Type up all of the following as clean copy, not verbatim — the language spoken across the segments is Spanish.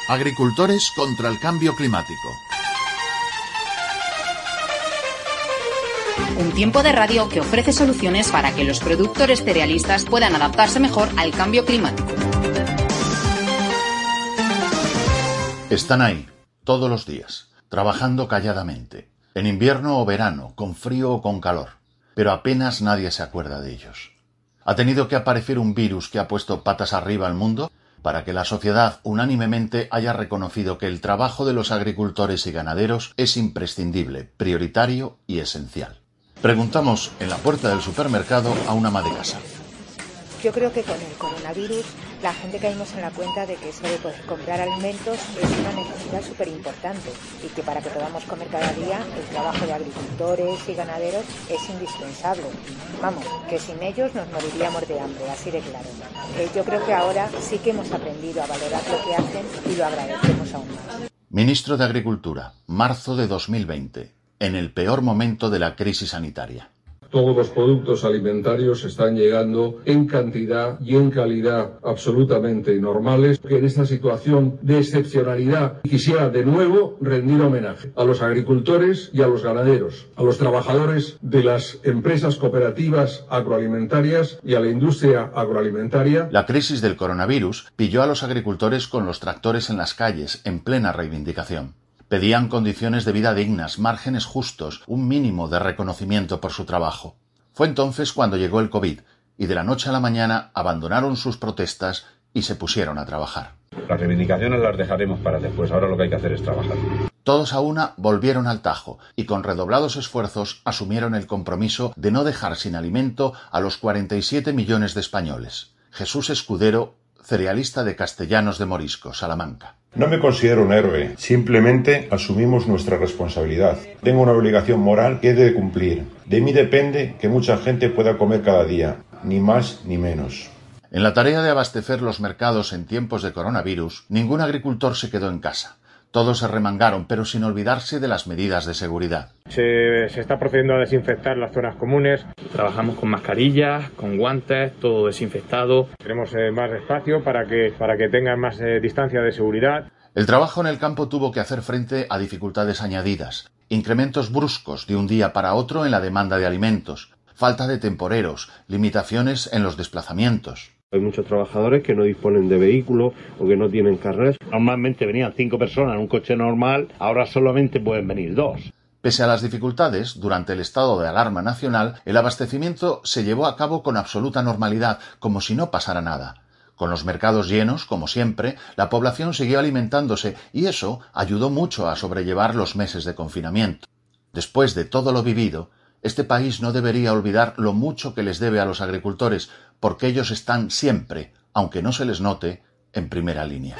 Agricultores contra el cambio climático. Un tiempo de radio que ofrece soluciones para que los productores cerealistas puedan adaptarse mejor al cambio climático. Están ahí, todos los días, trabajando calladamente, en invierno o verano, con frío o con calor, pero apenas nadie se acuerda de ellos. ¿Ha tenido que aparecer un virus que ha puesto patas arriba al mundo para que la sociedad unánimemente haya reconocido que el trabajo de los agricultores y ganaderos es imprescindible, prioritario y esencial? Preguntamos en la puerta del supermercado a una ama de casa. Yo creo que con el coronavirus la gente caímos en la cuenta de que eso de poder comprar alimentos es una necesidad súper importante y que para que podamos comer cada día el trabajo de agricultores y ganaderos es indispensable. Vamos, que sin ellos nos moriríamos de hambre, así de claro. Yo creo que ahora sí que hemos aprendido a valorar lo que hacen y lo agradecemos aún más. Ministro de Agricultura, marzo de 2020, en el peor momento de la crisis sanitaria. Todos los productos alimentarios están llegando en cantidad y en calidad absolutamente normales. En esta situación de excepcionalidad quisiera de nuevo rendir homenaje a los agricultores y a los ganaderos, a los trabajadores de las empresas cooperativas agroalimentarias y a la industria agroalimentaria. La crisis del coronavirus pilló a los agricultores con los tractores en las calles, en plena reivindicación. Pedían condiciones de vida dignas, márgenes justos, un mínimo de reconocimiento por su trabajo. Fue entonces cuando llegó el COVID, y de la noche a la mañana abandonaron sus protestas y se pusieron a trabajar. Las reivindicaciones las dejaremos para después, ahora lo que hay que hacer es trabajar. Todos a una volvieron al Tajo y con redoblados esfuerzos asumieron el compromiso de no dejar sin alimento a los 47 millones de españoles. Jesús Escudero, cerealista de Castellanos de Morisco, Salamanca. No me considero un héroe, simplemente asumimos nuestra responsabilidad. Tengo una obligación moral que he de cumplir. De mí depende que mucha gente pueda comer cada día, ni más ni menos. En la tarea de abastecer los mercados en tiempos de coronavirus, ningún agricultor se quedó en casa. Todos se remangaron, pero sin olvidarse de las medidas de seguridad. Se está procediendo a desinfectar las zonas comunes. Trabajamos con mascarillas, con guantes, todo desinfectado. Tenemos más espacio para que tengan más distancia de seguridad. El trabajo en el campo tuvo que hacer frente a dificultades añadidas. Incrementos bruscos de un día para otro en la demanda de alimentos. Falta de temporeros, limitaciones en los desplazamientos. Hay muchos trabajadores que no disponen de vehículos o que no tienen carnet. Normalmente venían 5 personas en un coche normal, ahora solamente pueden venir 2. Pese a las dificultades, durante el estado de alarma nacional, el abastecimiento se llevó a cabo con absoluta normalidad, como si no pasara nada. Con los mercados llenos, como siempre, la población siguió alimentándose y eso ayudó mucho a sobrellevar los meses de confinamiento. Después de todo lo vivido, este país no debería olvidar lo mucho que les debe a los agricultores, porque ellos están siempre, aunque no se les note, en primera línea.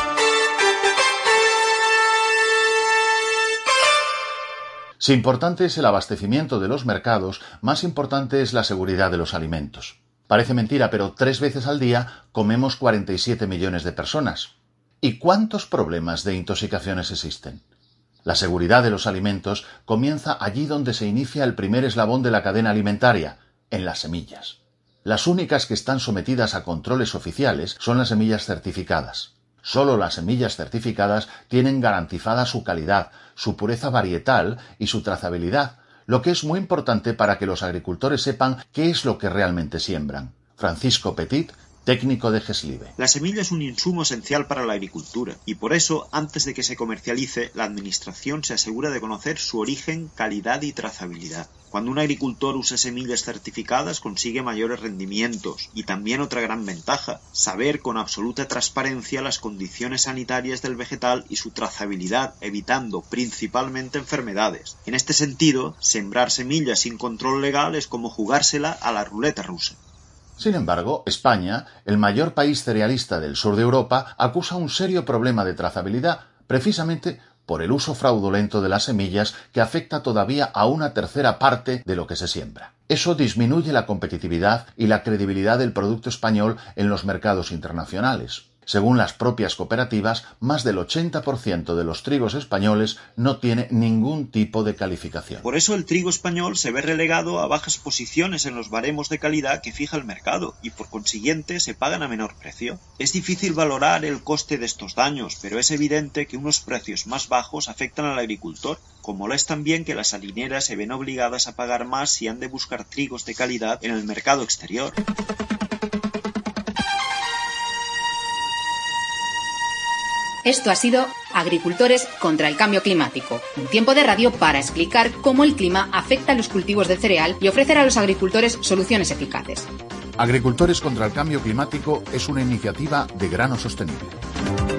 Si importante es el abastecimiento de los mercados, más importante es la seguridad de los alimentos. Parece mentira, pero 3 veces al día comemos 47 millones de personas. ¿Y cuántos problemas de intoxicaciones existen? La seguridad de los alimentos comienza allí donde se inicia el primer eslabón de la cadena alimentaria, en las semillas. Las únicas que están sometidas a controles oficiales son las semillas certificadas. Solo las semillas certificadas tienen garantizada su calidad, su pureza varietal y su trazabilidad, lo que es muy importante para que los agricultores sepan qué es lo que realmente siembran. Francisco Petit, técnico de Geslive. La semilla es un insumo esencial para la agricultura y por eso, antes de que se comercialice, la administración se asegura de conocer su origen, calidad y trazabilidad. Cuando un agricultor usa semillas certificadas consigue mayores rendimientos y también otra gran ventaja, saber con absoluta transparencia las condiciones sanitarias del vegetal y su trazabilidad, evitando principalmente enfermedades. En este sentido, sembrar semillas sin control legal es como jugársela a la ruleta rusa. Sin embargo, España, el mayor país cerealista del sur de Europa, acusa un serio problema de trazabilidad, precisamente por el uso fraudulento de las semillas que afecta todavía a 1/3 parte de lo que se siembra. Eso disminuye la competitividad y la credibilidad del producto español en los mercados internacionales. Según las propias cooperativas, más del 80% de los trigos españoles no tiene ningún tipo de calificación. Por eso el trigo español se ve relegado a bajas posiciones en los baremos de calidad que fija el mercado y por consiguiente se pagan a menor precio. Es difícil valorar el coste de estos daños, pero es evidente que unos precios más bajos afectan al agricultor, como lo es también que las harineras se ven obligadas a pagar más si han de buscar trigos de calidad en el mercado exterior. Esto ha sido Agricultores contra el Cambio Climático, un tiempo de radio para explicar cómo el clima afecta a los cultivos de cereal y ofrecer a los agricultores soluciones eficaces. Agricultores contra el Cambio Climático es una iniciativa de Grano Sostenible.